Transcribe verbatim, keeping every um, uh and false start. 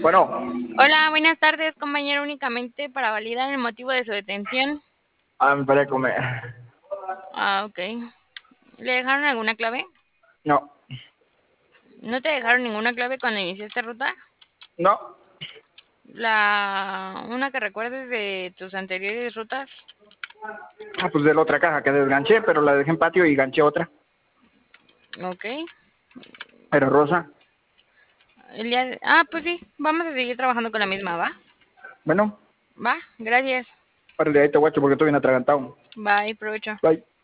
Bueno, Hola, buenas tardes, compañero. Únicamente para validar el motivo de su detención. ah, me paré a comer. Ah, ok. ¿Le dejaron alguna clave? No, ¿No te dejaron ninguna clave cuando iniciaste ruta? no. La una que recuerdes de tus anteriores rutas. Ah, pues de la otra caja que desganché, pero la dejé en patio y ganché otra. Ok. Era rosa. El día de- Ah, pues sí, vamos a seguir trabajando con la misma, ¿va? Bueno, Va, gracias. para de ahí te guacho porque estoy bien atragantado. Bye, provecho. Bye.